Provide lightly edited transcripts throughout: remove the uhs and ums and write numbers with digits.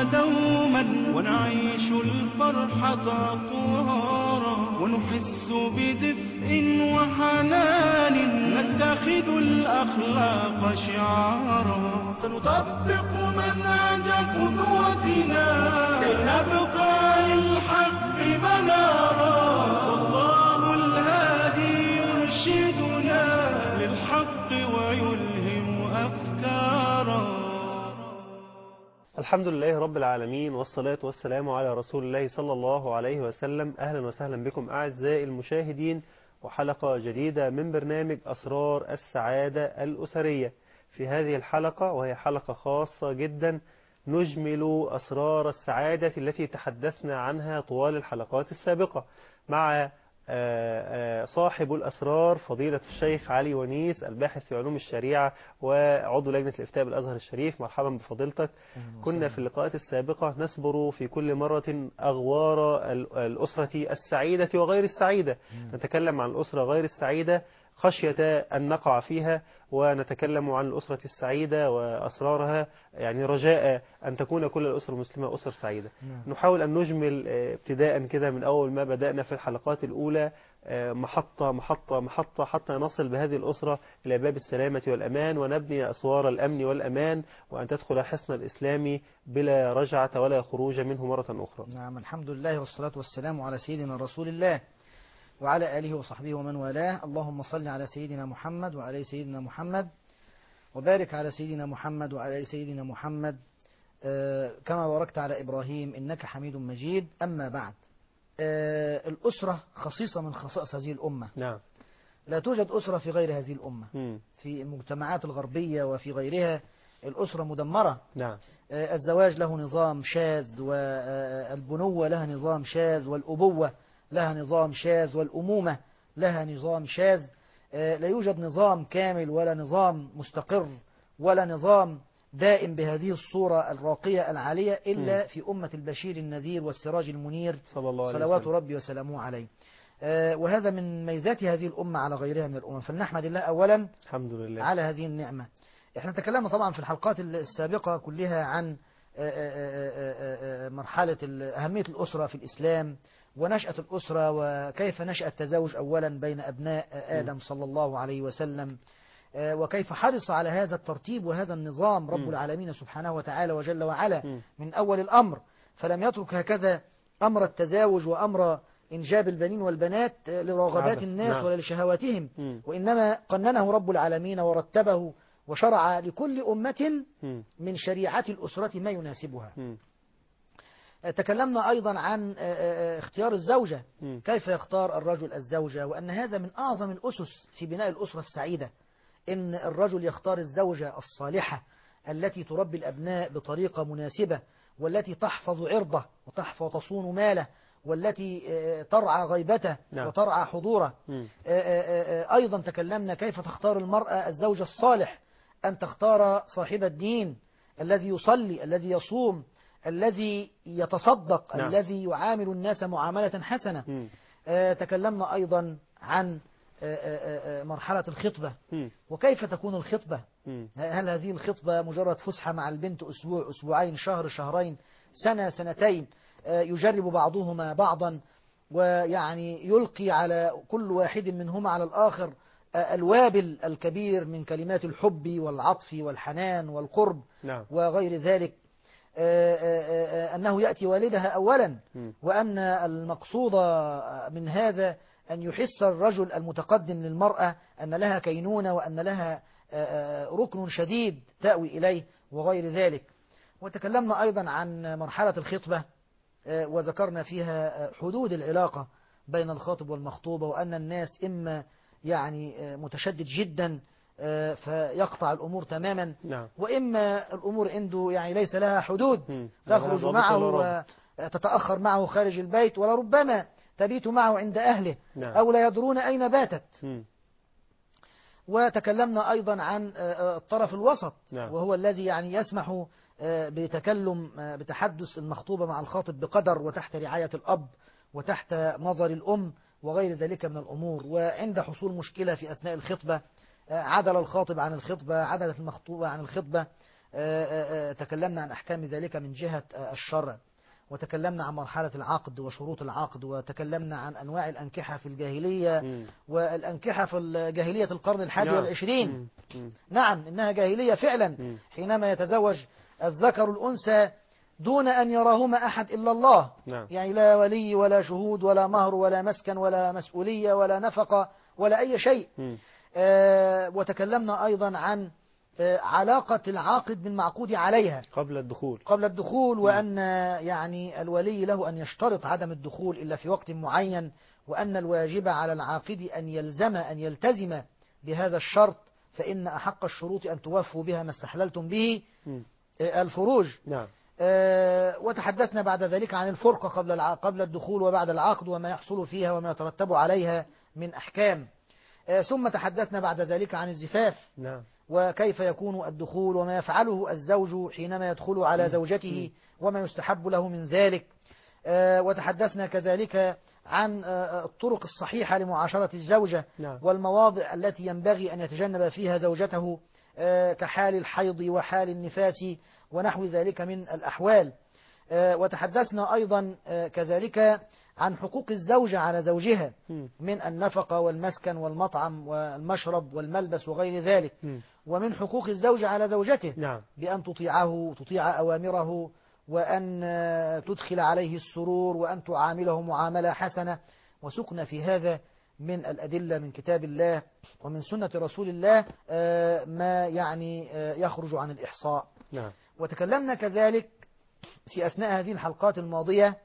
دوما ونعيش الفرحة طهارا ونحس بدفء وحنان نتخذ الأخلاق شعارا سنطبق منهج قدوتنا كي نبقى للحق منارا والله الهادي يرشدنا للحق ويلهم أفكارا. الحمد لله رب العالمين والصلاة والسلام على رسول الله صلى الله عليه وسلم. أهلا وسهلا بكم أعزائي المشاهدين وحلقة جديدة من برنامج أسرار السعادة الأسرية. في هذه الحلقة وهي حلقة خاصة جدا نجمل أسرار السعادة التي تحدثنا عنها طوال الحلقات السابقة مع صاحب الأسرار فضيلة الشيخ علي ونيس الباحث في علوم الشريعة وعضو لجنة الإفتاء بالأزهر الشريف. مرحبا بفضيلتك. كنا في اللقاءات السابقة نسبر في كل مرة أغوار الأسرة السعيدة وغير السعيدة. نتكلم عن الأسرة غير السعيدة خشية أن نقع فيها، ونتكلم عن الأسرة السعيدة وأسرارها، يعني رجاء أن تكون كل الأسر المسلمة أسر سعيدة. نحاول أن نجمل ابتداء كده من أول ما بدأنا في الحلقات الأولى محطة محطة محطة حتى نصل بهذه الأسرة إلى باب السلامة والأمان ونبني أسوار الأمن والأمان وأن تدخل حصن الإسلام بلا رجعة ولا خروج منه مرة أخرى. نعم، الحمد لله والصلاة والسلام على سيدنا رسول الله وعلى آله وصحبه ومن والاه. اللهم صل على سيدنا محمد وعلى سيدنا محمد وبارك على سيدنا محمد وعلى سيدنا محمد كما باركت على إبراهيم إنك حميد مجيد. أما بعد، الأسرة خصيصة من خصائص هذه الأمة. نعم. لا توجد أسرة في غير هذه الأمة. في المجتمعات الغربية وفي غيرها الأسرة مدمرة. نعم. الزواج له نظام شاذ، والبنوة لها نظام شاذ، والأبوة لها نظام شاذ، والأمومة لها نظام شاذ. لا يوجد نظام كامل ولا نظام مستقر ولا نظام دائم بهذه الصورة الراقية العالية إلا في أمة البشير النذير والسراج المنير صلوات ربي وسلامه عليه. وهذا من ميزات هذه الأمة على غيرها من الأمم، فلنحمد الله أولا الحمد لله على هذه النعمة. احنا تكلمنا طبعا في الحلقات السابقة كلها عن مرحلة أهمية الأسرة في الإسلام ونشأة الأسرة وكيف نشأ التزاوج أولا بين أبناء آدم صلى الله عليه وسلم، وكيف حرص على هذا الترتيب وهذا النظام رب العالمين سبحانه وتعالى وجل وعلا من أول الأمر، فلم يترك هكذا أمر التزاوج وأمر إنجاب البنين والبنات لرغبات الناس ولا لشهواتهم، وإنما قننه رب العالمين ورتبه وشرع لكل أمة من شريعة الأسرة ما يناسبها. تكلمنا أيضا عن اختيار الزوجة، كيف يختار الرجل الزوجة، وأن هذا من أعظم الأسس في بناء الأسرة السعيدة، إن الرجل يختار الزوجة الصالحة التي تربي الأبناء بطريقة مناسبة، والتي تحفظ عرضه وتصون ماله، والتي ترعى غيبته وترعى حضوره. أيضا تكلمنا كيف تختار المرأة الزوج الصالح، أن تختار صاحب الدين الذي يصلي، الذي يصوم، الذي يتصدق، الذي يعامل الناس معاملة حسنة. تكلمنا أيضا عن مرحلة الخطبة وكيف تكون الخطبة. هل هذه الخطبة مجرد فسحة مع البنت أسبوع، أسبوعين، شهر، شهرين، سنة، سنتين، يجرب بعضهما بعضا ويعني يلقي على كل واحد منهما على الآخر الوابل الكبير من كلمات الحب والعطف والحنان والقرب وغير ذلك، أنه يأتي والدها أولا، وأن المقصود من هذا أن يحس الرجل المتقدم للمرأة أن لها كينونة وأن لها ركن شديد تأوي إليه وغير ذلك. وتكلمنا أيضا عن مرحلة الخطبة وذكرنا فيها حدود العلاقة بين الخاطب والمخطوبة، وأن الناس إما يعني متشدد جدا فيقطع الأمور تماما، وإما الأمور عنده يعني ليس لها حدود، تخرج معه وتتأخر معه خارج البيت، ولربما تبيت معه عند أهله أو لا يدرون أين باتت. وتكلمنا أيضا عن الطرف الوسط، وهو الذي يعني يسمح بتكلم بتحدث المخطوبة مع الخاطب بقدر وتحت رعاية الأب وتحت نظر الأم وغير ذلك من الأمور. وعند حصول مشكلة في أثناء الخطبة عدل الخاطب عن الخطبة، عدلت المخطوبة عن الخطبة، تكلمنا عن أحكام ذلك من جهة الشرع، وتكلمنا عن مرحلة العقد وشروط العقد، وتكلمنا عن أنواع الأنكحة في الجاهلية والأنكحة في جاهلية القرن الحادي والعشرين. نعم إنها جاهلية فعلا حينما يتزوج الذكر الأنثى دون أن يراهما أحد إلا الله. يعني لا ولي ولا شهود ولا مهر ولا مسكن ولا مسؤولية ولا نفقة ولا أي شيء. وتكلمنا أيضا عن علاقة العاقد بالمعقود عليها قبل الدخول وأن يعني الولي له أن يشترط عدم الدخول إلا في وقت معين، وأن الواجب على العاقد أن يلتزم بهذا الشرط، فإن أحق الشروط أن توفوا بها ما استحللتم به الفروج. وتحدثنا بعد ذلك عن الفرقة قبل الدخول وبعد العقد وما يحصل فيها وما يترتب عليها من أحكام. ثم تحدثنا بعد ذلك عن الزفاف وكيف يكون الدخول وما يفعله الزوج حينما يدخل على زوجته وما يستحب له من ذلك. وتحدثنا كذلك عن الطرق الصحيحة لمعاشرة الزوجة والمواضع التي ينبغي أن يتجنب فيها زوجته كحال الحيض وحال النفاس ونحو ذلك من الأحوال. وتحدثنا أيضا كذلك عن حقوق الزوجة على زوجها من النفقة والمسكن والمطعم والمشرب والملبس وغير ذلك، ومن حقوق الزوجة على زوجته بأن تطيع أوامره، وأن تدخل عليه السرور، وأن تعامله معاملة حسنة. وسقنا في هذا من الأدلة من كتاب الله ومن سنة رسول الله ما يعني يخرج عن الإحصاء. وتكلمنا كذلك في أثناء هذه الحلقات الماضية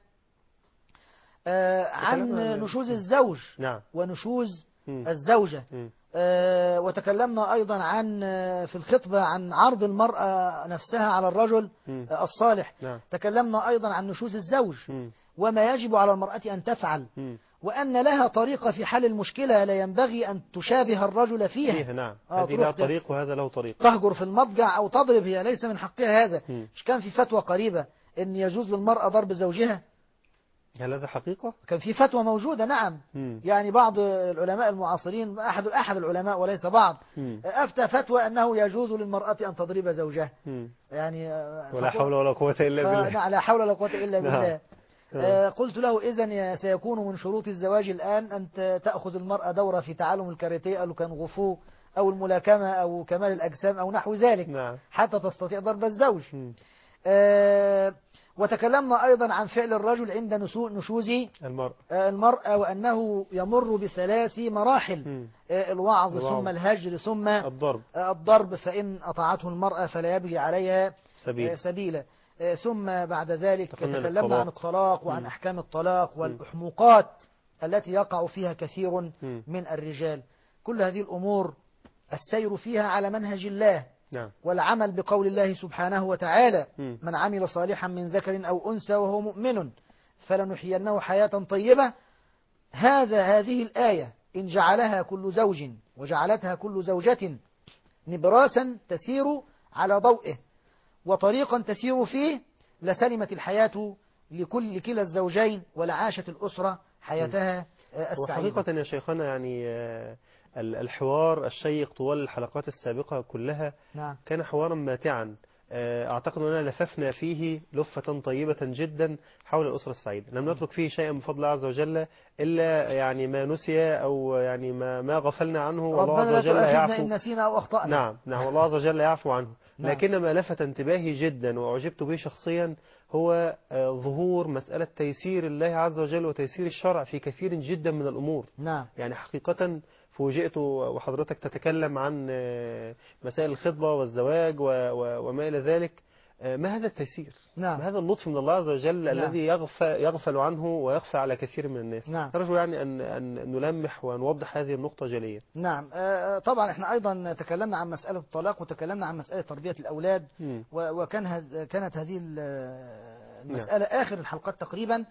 عن نشوز الزوج ونشوز الزوجة. وتكلمنا أيضا عن في الخطبة عن عرض المرأة نفسها على الرجل الصالح. تكلمنا أيضا عن نشوز الزوج وما يجب على المرأة أن تفعل، وأن لها طريقة في حل المشكلة لا ينبغي أن تشابه الرجل فيها. هذه لها طريق وهذا له طريق. تهجر في المضجع أو تضرب، هي ليس من حقها هذا. مش كان في فتوى قريبة أن يجوز للمرأة ضرب زوجها؟ هل هذا حقيقة؟ كان في فتوى موجودة نعم. يعني بعض العلماء المعاصرين أحد العلماء وليس بعض أفتى فتوى أنه يجوز للمرأة أن تضرب زوجها. يعني ولا حول ولا قوة إلا بالله. لا حول ولا قوة إلا بالله. قلت له إذن سيكون من شروط الزواج الآن أن تأخذ المرأة دورة في تعلم الكاراتيه أو الكونغ-فو أو الملاكمة أو كمال الأجسام أو نحو ذلك حتى تستطيع ضرب الزوج. وتكلمنا أيضا عن فعل الرجل عند نشوز المرأة وأنه يمر بثلاث مراحل: الوعظ ثم الهجر ثم الضرب، فإن أطاعته المرأة فلا يبغي عليها سبيلا. ثم بعد ذلك تكلمنا عن الطلاق وعن أحكام الطلاق والأحمقات التي يقع فيها كثير من الرجال. كل هذه الأمور السير فيها على منهج الله والعمل بقول الله سبحانه وتعالى: من عمل صالحا من ذكر أو أنثى وهو مؤمن فلنحيينه حياة طيبة. هذه الآية إن جعلها كل زوج وجعلتها كل زوجة نبراسا تسير على ضوئه وطريقا تسير فيه لسلمت الحياة لكلا الزوجين ولعاشت الأسرة حياتها السعيدة. وحقيقة يا شيخنا يعني الحوار الشيق طوال الحلقات السابقة كلها كان حوارا ماتعا. أعتقد أننا لففنا فيه لفة طيبة جدا حول الأسرة السعيدة. لم نترك فيه شيئا بفضل الله عز وجل إلا يعني ما نسي أو يعني ما غفلنا عنه، والله عز وجل يعفو إن نسينا أو أخطأنا. نعم والله عز وجل يعفو عنه. لكن ما لفت انتباهي جدا وأعجبت به شخصيا هو ظهور مسألة تيسير الله عز وجل وتيسير الشرع في كثير جدا من الأمور. يعني حقيقة فوجئت وحضرتك تتكلم عن مسائل الخطبة والزواج وما إلى ذلك. ما هذا التيسير؟ ما هذا اللطف من الله عز وجل الذي يغفل عنه ويخفى على كثير من الناس؟ نرجو يعني أن نلمح ونوضح هذه النقطة جليا. طبعا احنا أيضا تكلمنا عن مسألة الطلاق وتكلمنا عن مسألة تربية الأولاد، كانت هذه المسألة آخر الحلقات تقريبا.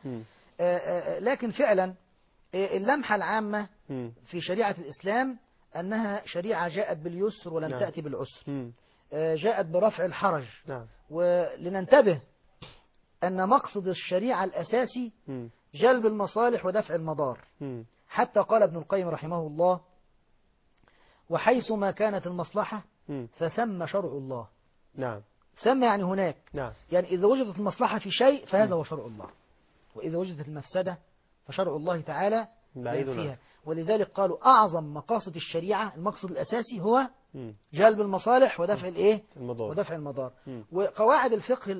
لكن فعلا اللمحة العامة في شريعة الإسلام أنها شريعة جاءت باليسر ولم تأتي بالعسر، جاءت برفع الحرج. ولننتبه أن مقصد الشريعة الأساسي جلب المصالح ودفع المضار. حتى قال ابن القيم رحمه الله: وحيث ما كانت المصلحة فثم شرع الله. ثم يعني هناك. نعم. يعني إذا وجدت المصلحة في شيء فهذا هو شرع الله، وإذا وجدت المفسدة فشرع الله تعالى بعيد ينفيها. عنه. ولذلك قالوا أعظم مقاصد الشريعة، المقصد الأساسي هو مم. جلب المصالح ودفع الإيه؟ المضار. ودفع المضار. مم. وقواعد الفقه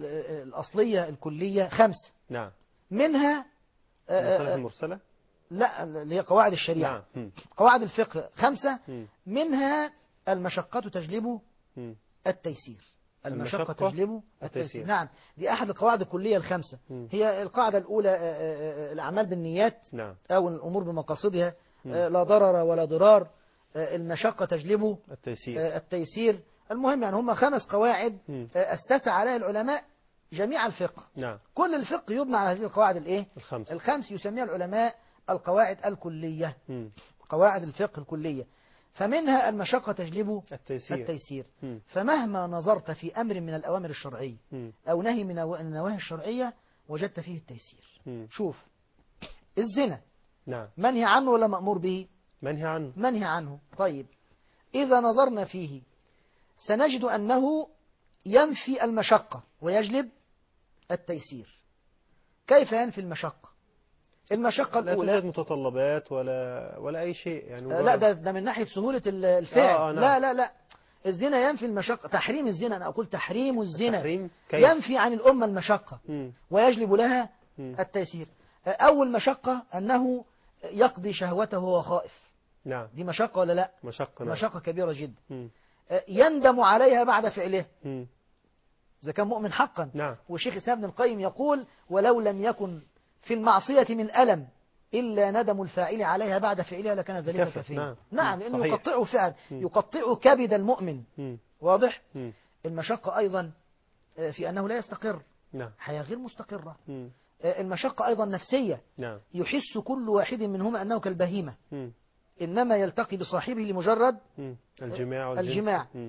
الأصلية الكلية 5، نعم. منها المصالح المرسلة. لا اللي هي قواعد الشريعة. نعم. مم. قواعد الفقه 5، مم. منها المشقة تجلب مم. التيسير. المشقة المشقة تجلب التيسير. التيسير. نعم، دي أحد القواعد الكلية ال5. مم. هي القاعدة الأولى الأعمال بالنيات، نعم. أو الأمور بمقاصدها، مم. لا ضرر ولا ضرار، المشقة تجلب التيسير. التيسير. المهم يعني هم 5 قواعد مم. أسس عليها العلماء جميع الفقه. نعم. كل الفقه يبنى على هذه القواعد الإيه؟ الخمسة. ال5 يسميها العلماء القواعد الكلية، مم. قواعد الفقه الكلية. فمنها المشقة تجلب التيسير. التيسير. مم. فمهما نظرت في أمر من الأوامر الشرعية مم. أو نهي من النواهي الشرعية وجدت فيه التيسير. مم. شوف، الزنا نعم. منهي عنه ولا مأمور به؟ منهي عنه. منهي عنه. طيب، إذا نظرنا فيه سنجد أنه ينفي المشقة ويجلب التيسير. كيف ينفي المشقة؟ المشقة لا الأولى توجد متطلبات ولا أي شيء يعني. لا، ده من ناحية سهولة الفعل. نعم. لا لا لا، الزنا ينفي المشقة. تحريم الزنا، أنا أقول تحريم الزنا التحريم كيف؟ ينفي عن الأمة المشقة مم. ويجلب لها مم. التيسير. أول مشقة أنه يقضي شهوته وهو خائف. نعم. دي مشقة ولا لا؟ مشقة. نعم. مشقة كبيرة جدا. مم. يندم عليها بعد فعله مم. إذا كان مؤمن حقا. نعم. والشيخ الإسلام ابن القيم يقول: ولو لم يكن في المعصية من ألم إلا ندم الفاعل عليها بعد فعلها لكان ذلك كفر. كفيا. نعم. نعم، مم. لأنه صحيح. يقطعه فعل، مم. يقطع كبد المؤمن. مم. واضح؟ مم. المشقة أيضا في أنه لا يستقر، نعم. حياة غير مستقرة. مم. المشقة أيضا نفسية، نعم. يحس كل واحد منهما أنه كالبهيمة، مم. إنما يلتقي بصاحبه لمجرد مم. الجماع والجنس. الجماع. مم.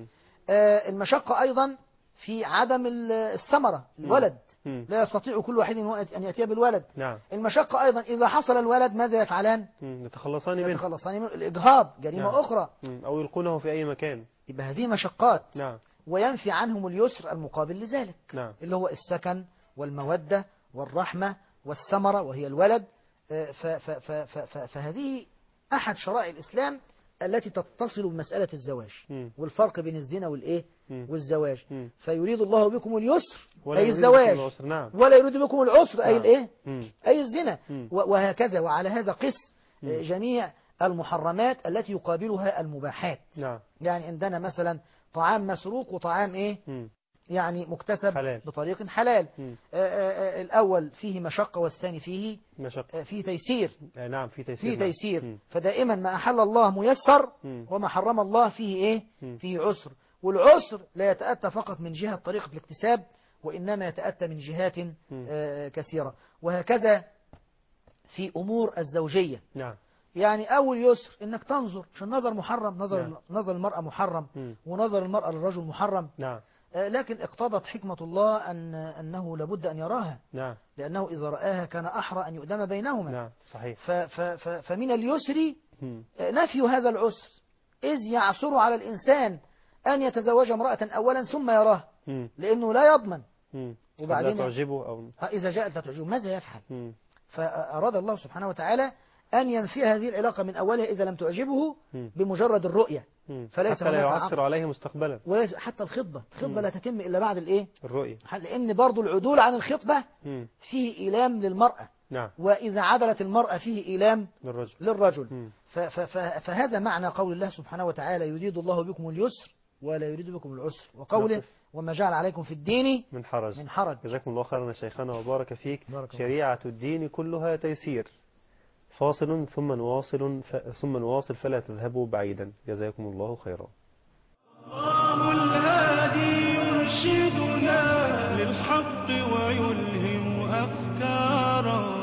المشقة أيضا في عدم الثمرة، الولد. مم. لا يستطيع كل واحد أن يأتي بالولد. نعم. المشقة أيضا إذا حصل الولد ماذا يفعلان؟ يتخلصان منه. يتخلصان منه. الإجهاض جريمة نعم. أخرى. أو يلقونه في أي مكان. يبقى هذه مشقات. نعم. وينفي عنهم اليسر المقابل لذلك، نعم. اللي هو السكن والمودة والرحمة والثمرة وهي الولد. فهذه أحد شرائع الإسلام التي تتصل بمسألة الزواج مم. والفرق بين الزنا والإيه مم. والزواج. مم. فيريد الله بكم اليسر ولا أي يريد الزواج، بكم العسر. نعم. ولا يريد بكم العسر أي نعم. الإيه مم. أي الزنا. مم. وهكذا. وعلى هذا قس مم. جميع المحرمات التي يقابلها المباحات. نعم. يعني عندنا مثلا طعام مسروق وطعام إيه مم. يعني مكتسب حلال. بطريق حلال. مم. الأول فيه مشقة والثاني فيه مشقة. فيه تيسير. نعم. في تيسير. فيه نعم. تيسير. مم. فدائما ما أحل الله ميسر مم. وما حرم الله فيه إيه مم. فيه عسر. والعسر لا يتأتى فقط من جهة طريقة الاكتساب، وإنما يتأتى من جهات كثيرة. وهكذا في أمور الزوجية. نعم. يعني أول يسر إنك تنظر، مش النظر محرم، نعم. نظر المرأة محرم، مم. ونظر المرأة للرجل محرم. نعم. لكن اقتضت حكمة الله أنه لابد أن يراها، نعم. لأنه إذا رآها كان أحرى أن يؤدم بينهما. نعم. صحيح. فمن اليسر مم. نفي هذا العسر، إذ يعسر على الإنسان أن يتزوج امرأة أولا ثم يراها، مم. لأنه لا يضمن. مم. وبعدين لا تعجبه أو. إذا جاءت لا تعجبه ماذا يفعل؟ مم. فأراد الله سبحانه وتعالى أن ينفي هذه العلاقة من أولها إذا لم تعجبه مم. بمجرد الرؤية. مم. فليس حتى لا هناك يعثر عليه مستقبلا. وليس حتى الخطبة لا تتم إلا بعد الإيه؟ الرؤية. لأن برضو العدول عن الخطبة مم. فيه إيلام للمرأة، نعم. وإذا عدلت المرأة فيه إيلام للرجل. مم. فهذا معنى قول الله سبحانه وتعالى: يريد الله بكم اليسر ولا يريد بكم العسر. وقوله: وما جعل عليكم في الدين من حرج. جزاكم الله خيرا يا شيخنا وبارك فيك. بارك الله. شريعة الدين كلها تيسير. فاصل ثم نواصل فلا تذهبوا بعيدا. جزاكم الله خيرا. الله الهادي يرشدنا للحق ويلهم أفكارا.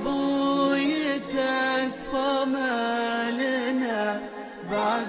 ابوي تكفى ما لنا بعد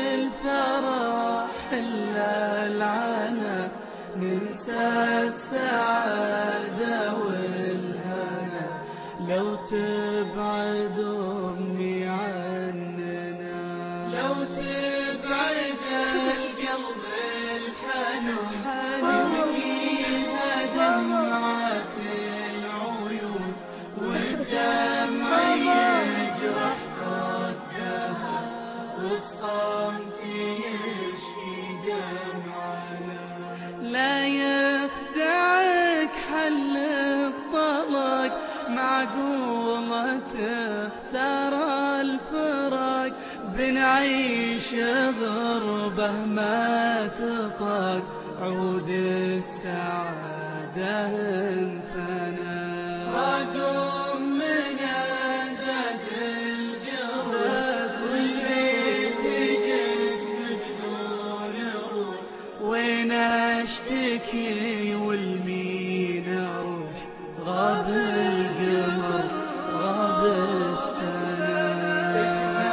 الفرح الا العنا، ننسى السعادة والهنا لو تبعد أمي عننا، لو تبعد القلب الحنون يبكيها دمعة العيون، والدمع يجرح خدها والصمت يشفي دمعنا. لا يخدعك حل الطلاق، معقولة تختار الفراق، بنعيش غربة ما تطاق، عود السعادة انثنى. رقم من زاد الجروح، والبيت جسم بدون روح، وين اشتكي والمين اروح، غاب القمر غاب السنة، تكفى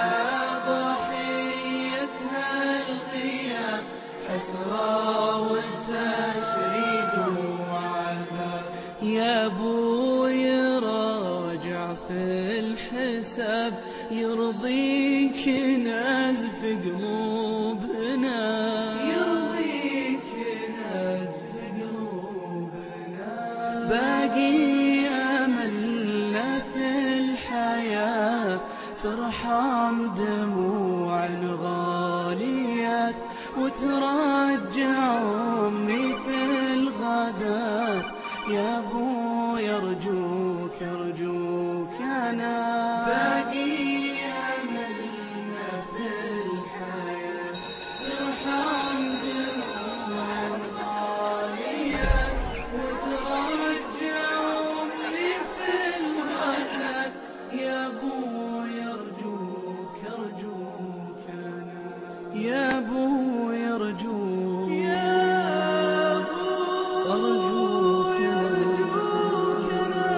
ضحيتها الغياب، حسرة وتشريد وعذاب. يا ابوي راجع في الحساب، يرضيك نزف قلوبنا، يرضيك نزف قلوبنا، باقي أملنا في الحياة، ترحم دموع الغاليات، وترجع أمي في الغداة. يا ابو يرجوك أرجوك أنا، باقي أملنا في الحياة، ترحم دموع الغاليات، وترجع أمي في الغداة. يا ابو يرجوك أرجوك أنا، يا ابو يرجوك أرجوك أنا.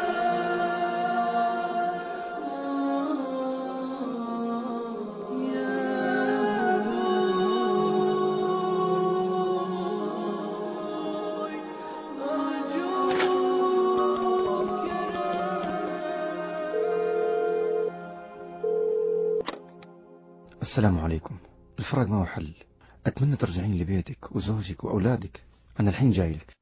السلام عليكم. الفراق ما هو حل، أتمنى ترجعين لبيتك وزوجك وأولادك، أنا الحين جاي لك.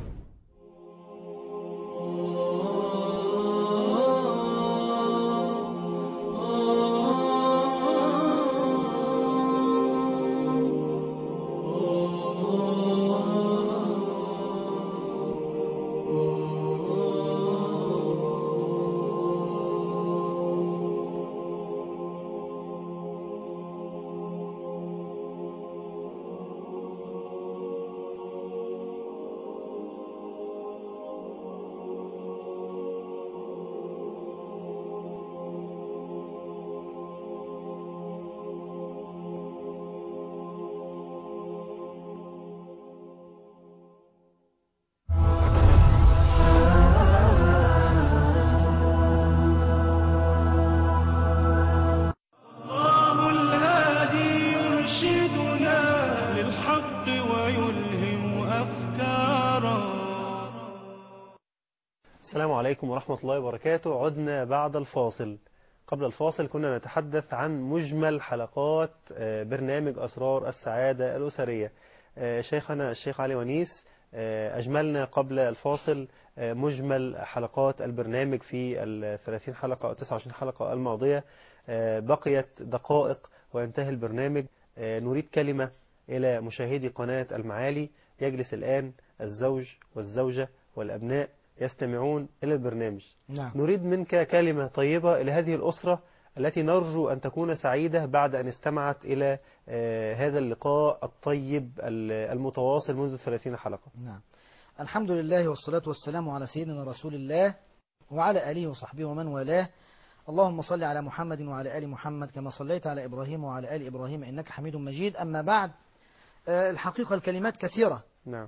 السلام عليكم ورحمة الله وبركاته. عدنا بعد الفاصل. قبل الفاصل كنا نتحدث عن مجمل حلقات برنامج أسرار السعادة الأسرية. شيخنا الشيخ علي ونيس أجملنا قبل الفاصل مجمل حلقات البرنامج في 30 حلقة أو 29 حلقة الماضية. بقيت دقائق وينتهي البرنامج. نريد كلمة إلى مشاهدي قناة المعالي. يجلس الآن الزوج والزوجة والأبناء يستمعون إلى البرنامج. نعم. نريد منك كلمة طيبة إلى هذه الأسرة التي نرجو أن تكون سعيدة بعد أن استمعت إلى هذا اللقاء الطيب المتواصل منذ 30 حلقة. نعم. الحمد لله والصلاة والسلام على سيدنا رسول الله وعلى آله وصحبه ومن والاه. اللهم صل على محمد وعلى آل محمد كما صليت على إبراهيم وعلى آل إبراهيم إنك حميد مجيد. أما بعد، الحقيقة الكلمات كثيرة نعم.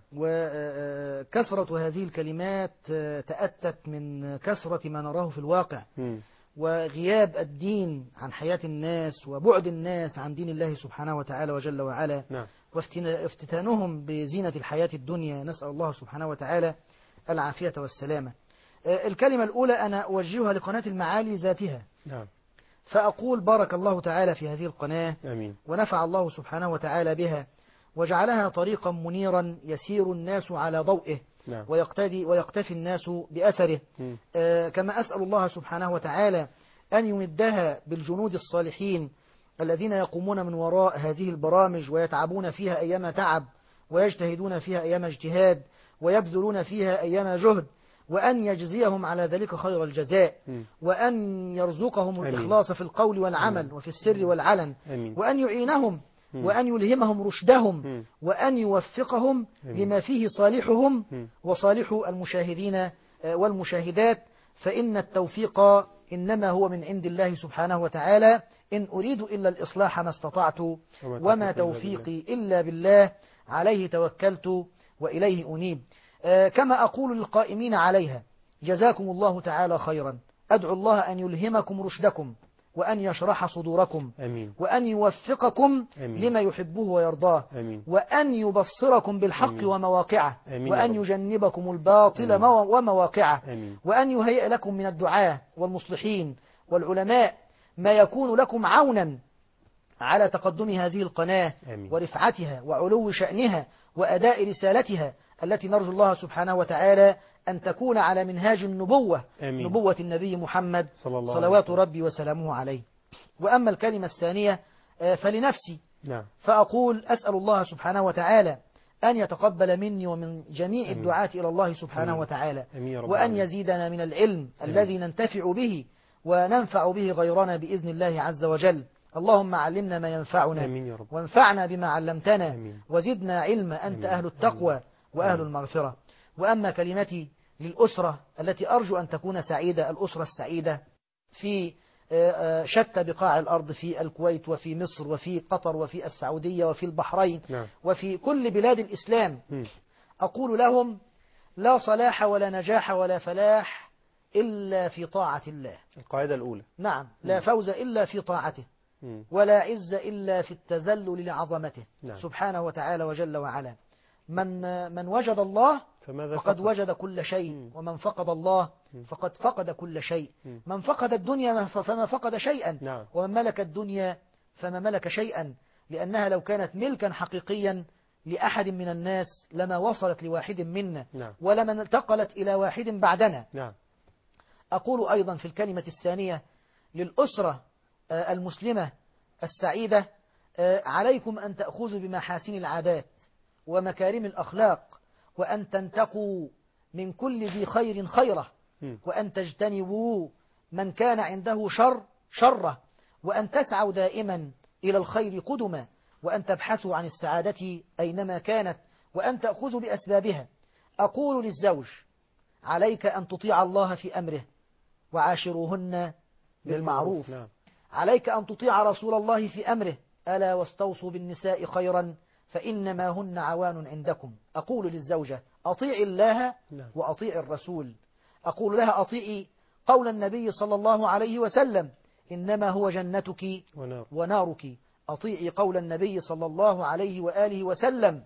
وكثرة هذه الكلمات تأتت من كثرة ما نراه في الواقع، وغياب الدين عن حياة الناس، وبعد الناس عن دين الله سبحانه وتعالى وجل وعلا، نعم. وافتتانهم بزينة الحياة الدنيا. نسأل الله سبحانه وتعالى العافية والسلامة. الكلمة الأولى أنا أوجهها لقناة المعالي ذاتها، نعم. فأقول بارك الله تعالى في هذه القناة، آمين. ونفع الله سبحانه وتعالى بها، وجعلها طريقا منيرا يسير الناس على ضوئه، نعم. ويقتفي الناس بأثره. كما أسأل الله سبحانه وتعالى أن يمدها بالجنود الصالحين الذين يقومون من وراء هذه البرامج، ويتعبون فيها أيام تعب، ويجتهدون فيها أيام اجتهاد، ويبذلون فيها أيام جهد، وأن يجزيهم على ذلك خير الجزاء، وأن يرزقهم آمين. الإخلاص في القول والعمل وفي السر والعلن، آمين. وأن يعينهم وأن يلهمهم رشدهم، وأن يوفقهم لما فيه صالحهم وصالح المشاهدين والمشاهدات، فإن التوفيق إنما هو من عند الله سبحانه وتعالى. إن أريد إلا الإصلاح ما استطعت، وما توفيقي إلا بالله، عليه توكلت وإليه أنيب. كما أقول للقائمين عليها جزاكم الله تعالى خيرا، أدعو الله أن يلهمكم رشدكم، وأن يشرح صدوركم، آمين. وأن يوفقكم آمين. لما يحبه ويرضاه، آمين. وأن يبصركم بالحق آمين. ومواقعه، آمين. وأن يجنبكم الباطل آمين. ومواقعه، آمين. وأن يهيئ لكم من الدعاة والمصلحين والعلماء ما يكون لكم عونا على تقدم هذه القناة، آمين. ورفعتها وعلو شأنها وأداء رسالتها التي نرجو الله سبحانه وتعالى أن تكون على منهاج النبوة، آمين. نبوة النبي محمد صلوات صلوات ربي وسلامه عليه. وأما الكلمة الثانية فلنفسي، نعم. فأقول أسأل الله سبحانه وتعالى أن يتقبل مني ومن جميع آمين. الدعاة إلى الله سبحانه آمين. وتعالى، آمين يا رب وأن العالمين. يزيدنا من العلم الذي ننتفع به وننفع به غيرنا بإذن الله عز وجل. اللهم علمنا ما ينفعنا، آمين يا رب. وانفعنا بما علمتنا، آمين. وزدنا علما، أنت آمين. أهل التقوى وأهل آمين. المغفرة. وأما كلمتي للأسرة التي أرجو أن تكون سعيدة، الأسرة السعيدة في شتى بقاع الأرض، في الكويت وفي مصر وفي قطر وفي السعودية وفي البحرين، نعم. وفي كل بلاد الإسلام، أقول لهم لا صلاح ولا نجاح ولا فلاح إلا في طاعة الله. القاعدة الأولى. نعم، لا فوز إلا في طاعته، ولا عز إلا في التذلل لعظمته. نعم. سبحانه وتعالى وجل وعلا. من وجد الله فقد وجد كل شيء، ومن فقد الله فقد فقد كل شيء. من فقد الدنيا فما فقد شيئا، نعم. ومن ملك الدنيا فما ملك شيئا، لأنها لو كانت ملكا حقيقيا لأحد من الناس لما وصلت لواحد منا، نعم. ولما انتقلت إلى واحد بعدنا. نعم. أقول أيضا في الكلمة الثانية للأسرة المسلمة السعيدة، عليكم أن تأخذوا بمحاسن العادات ومكارم الأخلاق، وأن تنتقوا من كل ذي خير خيره، وأن تجتنبوا من كان عنده شره، وأن تسعوا دائما إلى الخير قدما، وأن تبحثوا عن السعادة أينما كانت، وأن تأخذوا بأسبابها. أقول للزوج عليك أن تطيع الله في أمره، وعاشروهن بالمعروف. نعم. عليك أن تطيع رسول الله في أمره، ألا واستوصوا بالنساء خيرا فإنما هن عوان عندكم. أقول للزوجة أطيعي الله وأطيعي الرسول. أقول لها أطيعي قول النبي صلى الله عليه وسلم إنما هو جنتك ونارك. أطيعي قول النبي صلى الله عليه وآله وسلم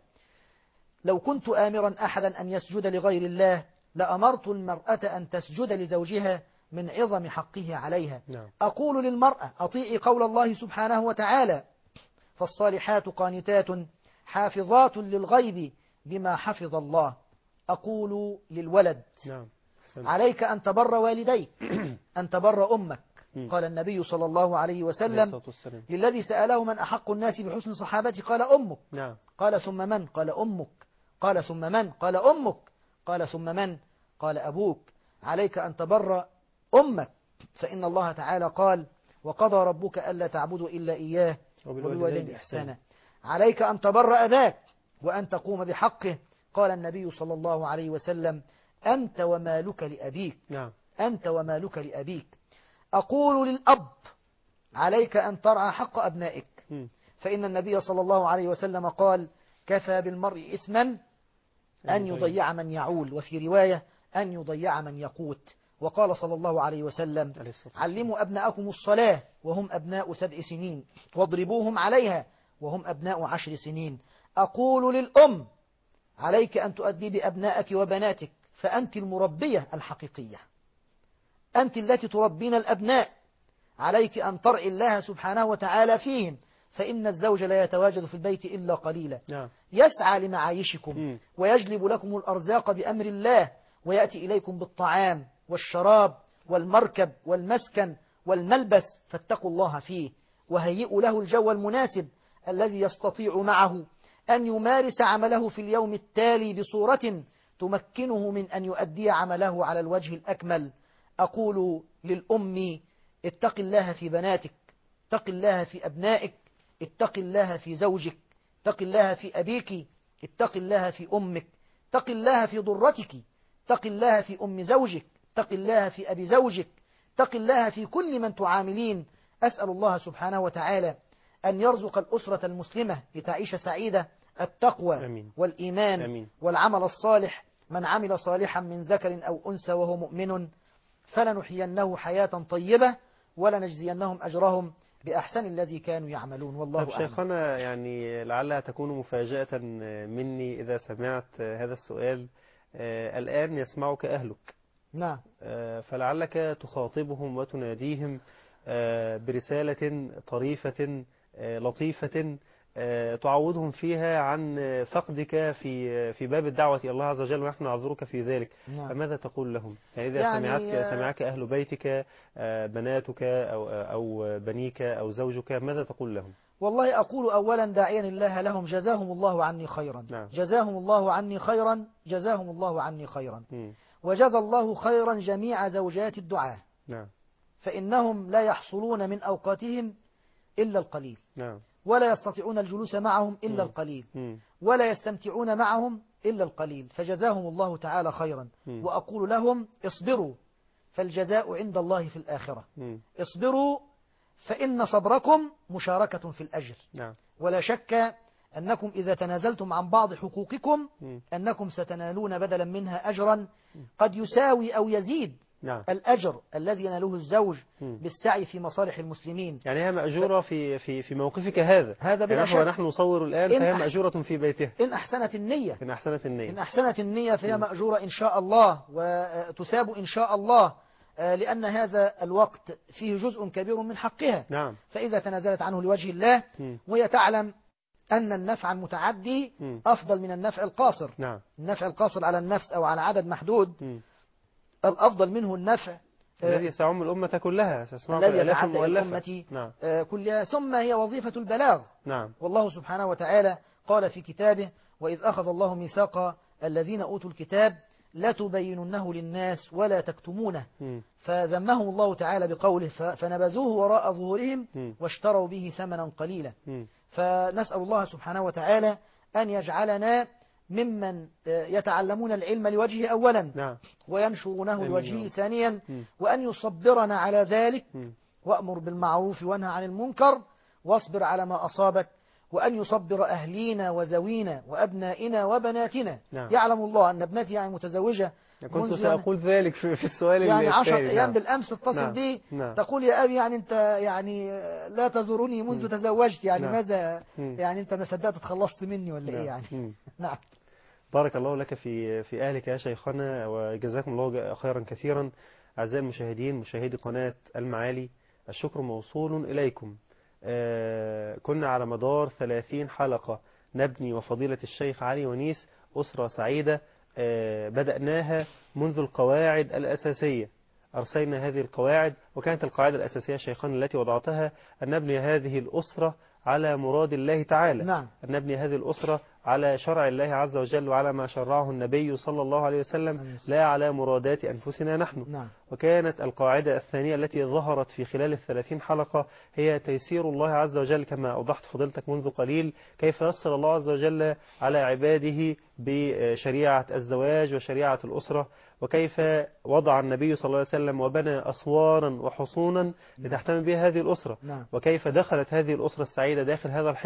لو كنت آمرا أحدا أن يسجد لغير الله لأمرت المرأة أن تسجد لزوجها من عظم حقه عليها. أقول للمرأة أطيعي قول الله سبحانه وتعالى فالصالحات قانتات حافظات للغيب بما حفظ الله. أقول للولد عليك أن تبر والديك، أن تبر أمك. قال النبي صلى الله عليه وسلم للذي سأله من أحق الناس بحسن صحابتي قال أمك. قال ثم من؟ قال أمك. قال ثم من؟ قال أمك. قال ثم من؟ قال أبوك. عليك أن تبر أمك، فإن الله تعالى قال وقضى ربك ألا تعبدوا إلا إياه وبالوالدين إحسانا. عليك أن تبر أباك وأن تقوم بحقه. قال النبي صلى الله عليه وسلم أنت ومالك لأبيك. أنت ومالك لأبيك. أقول للأب عليك أن ترعى حق أبنائك، فإن النبي صلى الله عليه وسلم قال كفى بالمرء إثما أن يضيع من يعول، وفي رواية أن يضيع من يقوت. وقال صلى الله عليه وسلم: عليه الصلاة والسلام. علموا أبناءكم الصلاة وهم أبناء 7 سنين، واضربوهم عليها وهم أبناء 10 سنين. أقول للأم: عليك أن تؤدي بأبنائك وبناتك، فأنت المربية الحقيقية، أنت التي تربين الأبناء، عليك أن ترعي الله سبحانه وتعالى فيهم، فإن الزوج لا يتواجد في البيت إلا قليلا، نعم. يسعى لمعايشكم ويجلب لكم الأرزاق بأمر الله، ويأتي إليكم بالطعام والشراب والمركب والمسكن والملبس، فاتقوا الله فيه، وهيئوا له الجو المناسب الذي يستطيع معه أن يمارس عمله في اليوم التالي بصورة تمكنه من أن يؤدي عمله على الوجه الأكمل. أقول للأم: اتق الله في بناتك، اتق الله في أبنائك، اتق الله في زوجك، اتق الله في أبيك، اتق الله في أمك، اتق الله في ضرتك، اتق الله في أم زوجك، اتق الله في أبي زوجك، اتق الله في كل من تعاملين. أسأل الله سبحانه وتعالى أن يرزق الأسرة المسلمة لتعيش سعيدة التقوى آمين. والإيمان آمين. والعمل الصالح. من عمل صالحا من ذكر أو أنثى وهو مؤمن فلنحيينه حياة طيبة ولنجزينهم أجرهم بأحسن الذي كانوا يعملون. والله طيب أعلم. شيخنا، يعني لعلها تكون مفاجأة مني إذا سمعت هذا السؤال. الآن يسمعك أهلك، نعم. فلعلك تخاطبهم وتناديهم برسالة طريفة لطيفة تعوضهم فيها عن فقدك في باب الدعوة إلى الله عز وجل، ونحن نعذرك في ذلك. نعم. فماذا تقول لهم؟ يعني إذا يعني سمعك أهل بيتك، بناتك أو بنيك أو زوجك، ماذا تقول لهم؟ والله أقول أولا داعيا الله لهم: جزاهم الله عني خيرا. نعم. جزاهم الله عني خيرا، جزاهم الله عني خيرا. مم. وجزى الله خيرا جميع زوجات الدعاء، نعم. فإنهم لا يحصلون من أوقاتهم إلا القليل، نعم. ولا يستطيعون الجلوس معهم إلا مم. القليل، مم. ولا يستمتعون معهم إلا القليل، فجزاهم الله تعالى خيرا. مم. وأقول لهم: اصبروا فالجزاء عند الله في الآخرة. مم. اصبروا فإن صبركم مشاركة في الأجر. نعم. ولا شك أنكم إذا تنازلتم عن بعض حقوقكم مم. أنكم ستنالون بدلا منها أجرا قد يساوي أو يزيد نعم. الأجر الذي يناله الزوج مم. بالسعي في مصالح المسلمين. يعني هي مأجورة في موقفك هذا. هذا بلا يعني شك. ونحن نصور الآن إن فهي أح- مأجورة في بيتها إن أحسنت النية، إن أحسنت إن النية. أحسنت النية فهي مأجورة إن شاء الله، وتثاب إن شاء الله، لأن هذا الوقت فيه جزء كبير من حقها. نعم. فإذا تنازلت عنه لوجه الله مم. وهي تعلم أن النفع المتعدي مم. أفضل من النفع القاصر. نعم. النفع القاصر على النفس أو على عدد محدود مم. الأفضل منه النفع الذي سيعم الأمة كلها، سيسمعه الذي الآلاف يتعدى المؤلفة. الأمة نعم. كلها. ثم هي وظيفة البلاغ. نعم. والله سبحانه وتعالى قال في كتابه: وإذ أخذ الله ميثاق الذين أوتوا الكتاب لا تبيننه للناس ولا تكتمونه، مم. فذمهم الله تعالى بقوله: فنبذوه وراء ظهورهم مم. واشتروا به ثمنا قليلا. مم. فنسأل الله سبحانه وتعالى أن يجعلنا ممن يتعلمون العلم لوجهه أولا نعم. وينشرونه آمين يا لوجهه رب. ثانيا، مم. وأن يصبرنا على ذلك. مم. وأمر بالمعروف وانهى عن المنكر واصبر على ما أصابك، وأن يصبر أهلينا وذوينا وأبنائنا وبناتنا. نعم. يعلم الله أن ابنتي يعني متزوجة كنت منذ سأقول ذلك في السؤال يعني 10 الثاني. أيام. نعم. بالأمس تتصل نعم. بي نعم. تقول: يا أبي يعني أنت يعني لا تزورني منذ تزوجت، يعني نعم. ماذا مم. يعني أنت ما صدقت تخلصت مني ولا إيه نعم. يعني؟ مم. نعم. بارك الله لك في أهلك يا شيخنا، وجزاكم الله خيرا كثيرا. أعزائي المشاهدين، مشاهدي قناة المعالي، الشكر موصول إليكم. كنا على مدار 30 حلقة نبني وفضيلة الشيخ علي ونيس أسرة سعيدة، بدأناها منذ القواعد الأساسية. أرسينا هذه القواعد، وكانت القاعدة الأساسية شيخنا التي وضعتها أن نبني هذه الأسرة على مراد الله تعالى. نعم. أن نبني هذه الأسرة على شرع الله عز وجل وعلى ما شرعه النبي صلى الله عليه وسلم، لا على مرادات أنفسنا نحن. نعم. وكانت القاعدة الثانية التي ظهرت في خلال 30 حلقة هي تيسير الله عز وجل، كما أوضحت فضيلتك منذ قليل، كيف يسر الله عز وجل على عباده بشريعة الزواج وشريعة الأسرة، وكيف وضع النبي صلى الله عليه وسلم وبنى أسوارا وحصونا لتحتمي بها هذه الأسرة، نعم. وكيف دخلت هذه الأسرة السعيدة داخل هذا الحصن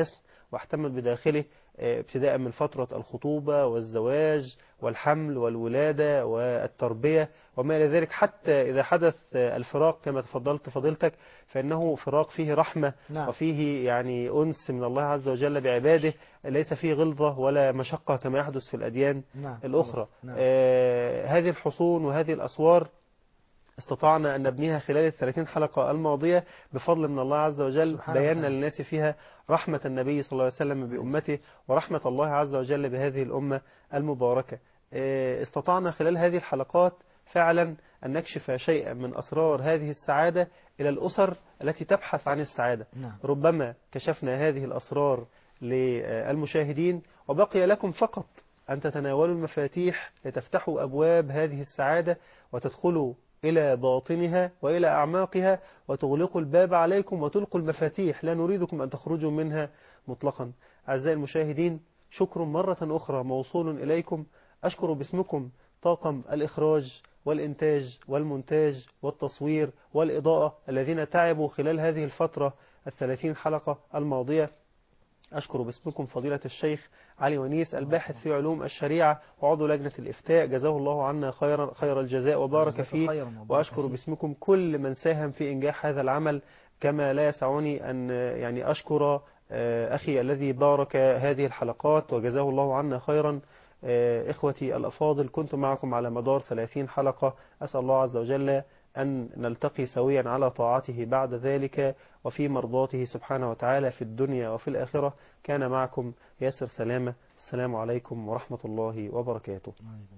واحتمل بداخله ابتداء من فترة الخطوبة والزواج والحمل والولادة والتربية وما إلى ذلك، حتى إذا حدث الفراق كما تفضلت فضيلتك فإنه فراق فيه رحمة نعم. وفيه يعني أنس من الله عز وجل بعباده، ليس فيه غلظة ولا مشقة كما يحدث في الأديان نعم. الأخرى. نعم. هذه الحصون وهذه الأسوار استطعنا أن نبنيها خلال 30 حلقة الماضية بفضل من الله عز وجل، بينا للناس فيها رحمة النبي صلى الله عليه وسلم بأمته ورحمة الله عز وجل بهذه الأمة المباركة. استطعنا خلال هذه الحلقات فعلا أن نكشف شيئا من أسرار هذه السعادة إلى الأسر التي تبحث عن السعادة. نعم. ربما كشفنا هذه الأسرار للمشاهدين وبقي لكم فقط أن تتناولوا المفاتيح لتفتحوا أبواب هذه السعادة وتدخلوا إلى باطنها وإلى أعماقها وتغلقوا الباب عليكم وتلقوا المفاتيح، لا نريدكم أن تخرجوا منها مطلقا. أعزائي المشاهدين، شكر مرة أخرى موصول إليكم. أشكر باسمكم طاقم الإخراج والإنتاج والمونتاج والتصوير والإضاءة الذين تعبوا خلال هذه الفترة 30 حلقة الماضية. أشكر باسمكم فضيلة الشيخ علي ونيس الباحث في علوم الشريعة وعضو لجنة الإفتاء، جزاه الله عنا خير الجزاء وبارك فيه. وأشكر باسمكم كل من ساهم في إنجاح هذا العمل، كما لا يسعني أن يعني أشكر أخي الذي بارك هذه الحلقات وجزاه الله عنا خيرا. إخوتي الأفاضل، كنت معكم على مدار 30 حلقة، أسأل الله عز وجل أن نلتقي سويا على طاعته بعد ذلك وفي مرضاته سبحانه وتعالى في الدنيا وفي الآخرة. كان معكم ياسر سلامة، السلام عليكم ورحمة الله وبركاته.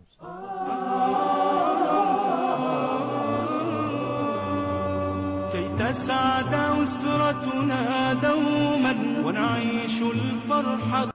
كي تسعد أسرتنا دوما ونعيش الفرحة